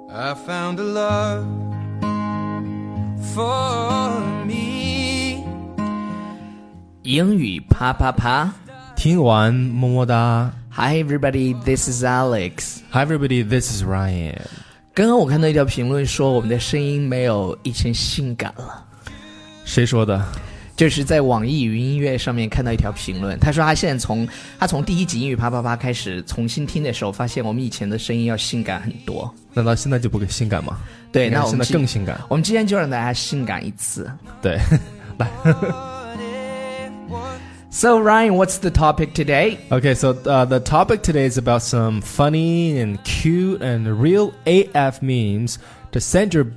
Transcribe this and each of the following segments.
I found a love for me 英语啪啪啪， 听完么么哒。 Hi everybody, this is Alex. Hi everybody, this is Ryan. 刚刚我看到一条评论说我们的声音没有以前性感了。 谁说的？ 就是在网易云音乐上面看到一条评论，他说他现在从第一集英语啪啪啪开始重新听的时候，发现我们以前的声音要性感很多。 难道现在就不性感吗？ 对，那我们现在更性感。 我们今天就让大家性感一次。 对，来。 So Ryan, what's the topic today? Okay, so the topic today is about some funny and cute and real AF memes to send your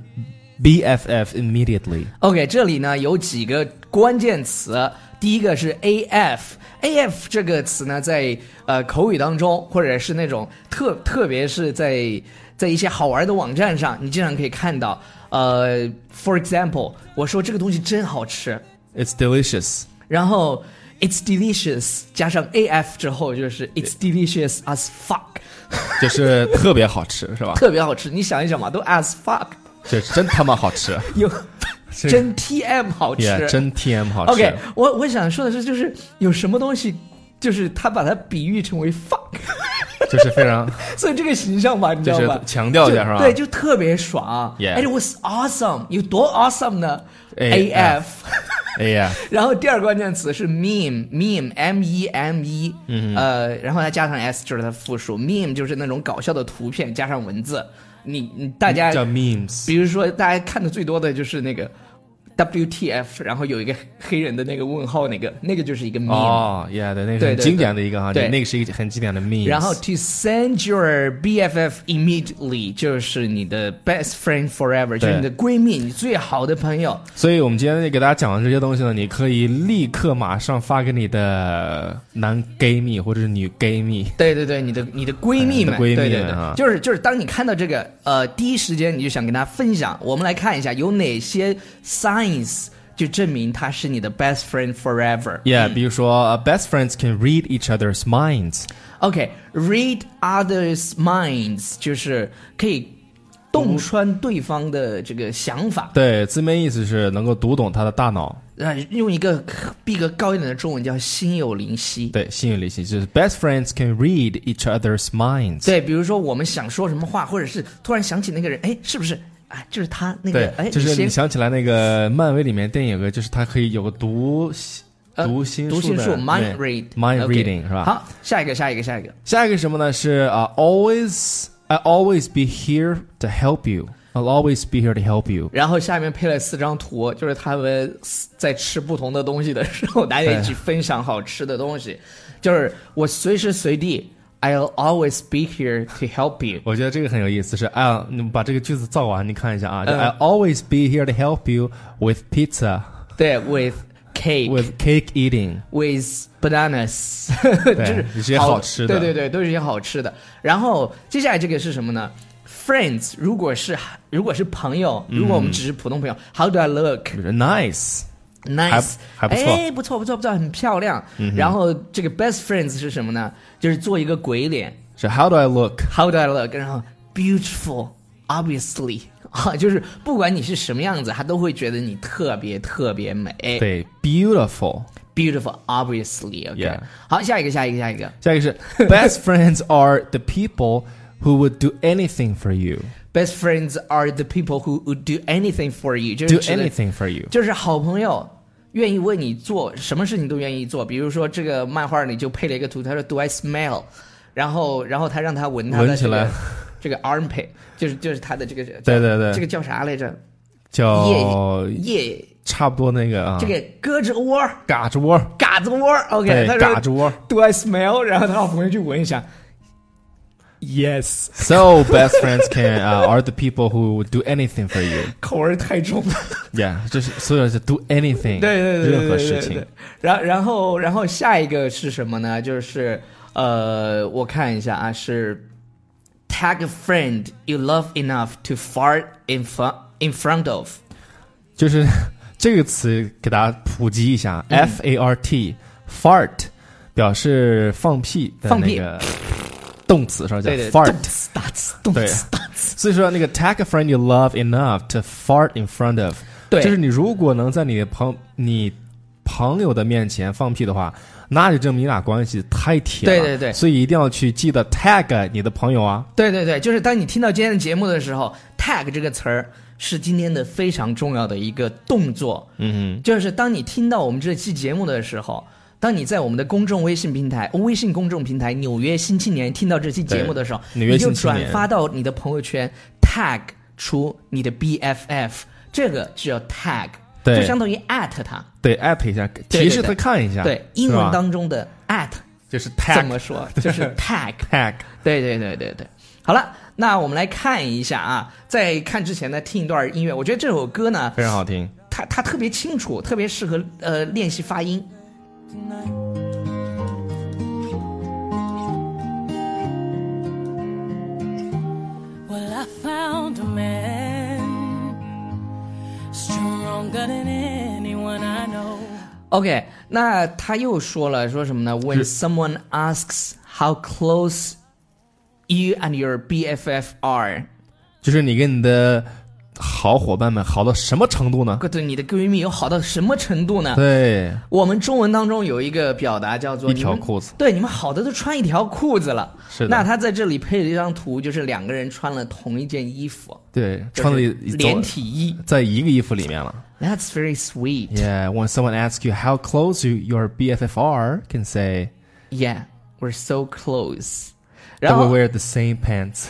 BFF immediately. OK, 这里呢有几个关键词，第一个是 AF。AF 这个词呢，在口语当中，或者是那种特别是在一些好玩的网站上，你经常可以看到。For example, 我说这个东西真好吃 It's delicious. 然后 It's delicious 加上 AF 之后就是 It's delicious as fuck 就是特别好吃是吧？ 特别好吃，你想一想嘛，都 as fuck 这真他妈好吃。 有真 TM 好吃 Yeah, 真 TM 好吃。 OK, 我想说的是，就是有什么东西就是他把它比喻成为 fuck 就是非常所以这个形象吧，你知道吧， 就是强调一下是吧？ 对，就特别爽。 Yeah. It was awesome. 有多 awesome 呢？ AF 然后第二个关键词是 meme M-E-M-E 然后它加上 S 就是它复数。 meme 就是那种搞笑的图片加上文字，你大家叫 memes。 比如说大家看的最多的就是那个 WTF 然后有一个黑人的那个问号，那个就是一个 meme。 哦 yeah 对，那个很经典的一个哈， 对， 那个是一个很经典的 meme。 然后 to send your BFF immediately 就是你的 best friend forever， 就是你的闺蜜，你最好的朋友。 所以我们今天给大家讲的这些东西呢，你可以立刻马上发给你的男 gay 蜜或者是女 gay 蜜。 对对对，你的闺蜜们， 闺蜜们对对对， 啊， 就是当你看到这个第一时间你就想跟他分享。我们来看一下有哪些 signs 就证明他是你的 best friend forever。 Yeah， 比如说best friends can read each other's minds。 OK, read others minds 就是可以洞穿对方的这个想法。 对，字面意思是能够读懂他的大脑。 用一个逼格高一点的中文叫心有灵犀。 对，心有灵犀，就是 best friends can read each other's minds。 对，比如说我们想说什么话，或者是突然想起那个人，哎，是不是啊？就是他那个，哎， 就是你想起来那个漫威里面电影有个，就是他可以有个读心术 mind read mind reading 是吧？ 好，下一个下一个什么呢？是I always be here to help you. I'll always be here to help you. 然后下面配了4张图，就是他们在吃不同的东西的时候，大家一起分享好吃的东西。就是我随时随地 I'll always be here to help you。 我觉得这个很有意思，是你把这个句子造完，你看一下啊，I'll always be here to help you with pizza。 对 with cake eating with bananas 就是一些好吃的。 对，都是一些好吃的。然后接下来这个是什么呢？ friends 如果是朋友，如果我们只是普通朋友，How do I look? Nice 还不错， 哎，不错，很漂亮。然后这个 best friends 是什么呢？就是做一个鬼脸， 是 How do I look? 然后 beautiful obviously 就是不管你是什么样子，他都会觉得你特别特别美。 对 beautiful obviously OK、 yeah. 好，下一个是 best friends are the people who would do anything for you. Best friends are the people who would do anything for you. Do anything for you. 就是好朋友愿意为你做什么事情都愿意做。比如说这个漫画里就配了一个图，他说 Do I smell? 然后他让他闻他的这个 armpit， 就是他的这个对， 这个叫啥来着？ 叫叶差不多那个啊， 这个胳肢窝、 嘎子窝 OK， 他说嘎子窝 Do I smell? 然后他好朋友去闻一下。Yes. So best friends are the people who do anything for you. 口味太重了。 Yeah， 就是所有是 do anything。 对， 任何事情。 然后下一个是什么呢？就是我看一下啊，是 tag a friend you love enough to fart in front of。 就是这个词给大家普及一下，fart fart 表示放屁的那个动词是吧？叫 fart， 动词大词， 所以说那个 tag a friend you love enough to fart in front of， 对， 就是你如果能在你朋友的面前放屁的话，那就证明你俩关系太铁了。 对对对， 所以一定要去记得 tag 你的朋友啊。 对对对，就是当你听到今天的节目的时候 ，tag 这个词儿是今天的非常重要的一个动作。就是当你听到我们这期节目的时候，当你在我们的公众微信公众平台《纽约新青年》听到这期节目的时候，你就转发到你的朋友圈 ，tag 出你的 BFF， 这个就叫 tag， 就相当于 at 他。 对 ，at 一下，提示他看一下。 对，英文当中的 at 就是 tag， 怎么说？就是 tag。 tag。 对对对对对。好了，那我们来看一下啊，在看之前呢，听一段音乐。我觉得这首歌呢非常好听， 它特别清楚，特别适合练习发音。 Well, I found a man stronger than anyone I know. OK， 那他又说了，说什么呢 ？When someone asks how close you and your BFF are， 就是你跟你的好伙伴们好到什么程度呢？ 对，你的闺蜜有好到什么程度呢？ 对， 我们中文当中有一个表达叫做一条裤子。 对，你们好的都穿一条裤子了。 是的。 那他在这里配了一张图，就是两个人穿了同一件衣服。 对，穿的连体衣， 在一个衣服里面了。 That's very sweet. Yeah, when someone asks you how close your BFF are, can say, Yeah, we're so close. That we wear the same pants.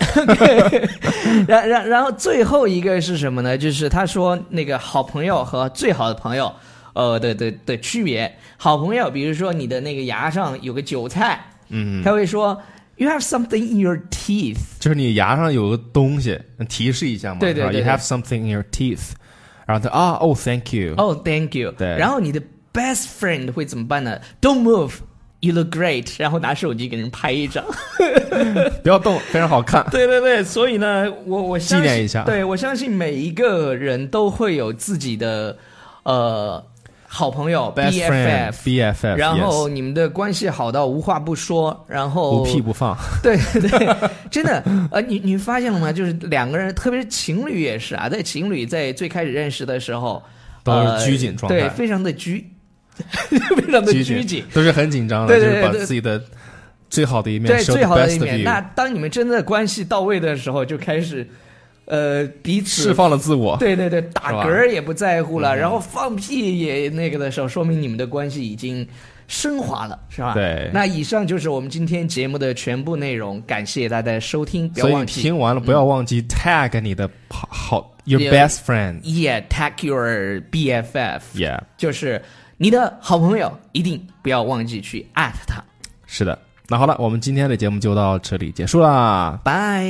然后最后一个是什么呢？就是他说那个好朋友和最好的朋友，的区别。好朋友，比如说你的那个牙上有个韭菜，他会说 You have something in your teeth， 就是你牙上有个东西，提示一下嘛。 对对对 ，You have something in your teeth。然后他thank you. Oh, thank you. 对。 然后你的 best friend 会怎么办呢 ？Don't move.You look great， 然后拿手机给人拍一张， 不要动，非常好看。 对对对，所以呢，我纪念一下。 对，我相信每一个人都会有自己的好朋友 BFF， 然后你们的关系好到无话不说，然后无屁不放。 对对，真的你发现了吗？就是两个人，特别是情侣也是啊，情侣在最开始认识的时候都是拘谨状态， 对，非常的非常的拘谨， 都是很紧张的，就是把自己的最好的一面， 对，最好的一面。那当你们真的关系到位的时候，就开始彼此释放了自我， 对对对，打嗝也不在乎了，然后放屁也那个的时候，说明你们的关系已经升华了，是吧？ 对。 那以上就是我们今天节目的全部内容，感谢大家的收听，不要忘记。 所以听完了不要忘记 tag 你的好 your best friend。Yeah, tag your BFF。Yeah， 就是你的好朋友，一定不要忘记去 at 他。 是的，那好了，我们今天的节目就到这里结束啦， 拜。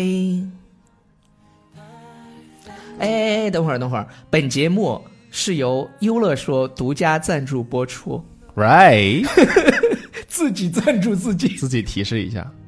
哎，等会儿，本节目是由优乐说独家赞助播出。 Right， 自己赞助自己， 自己提示一下。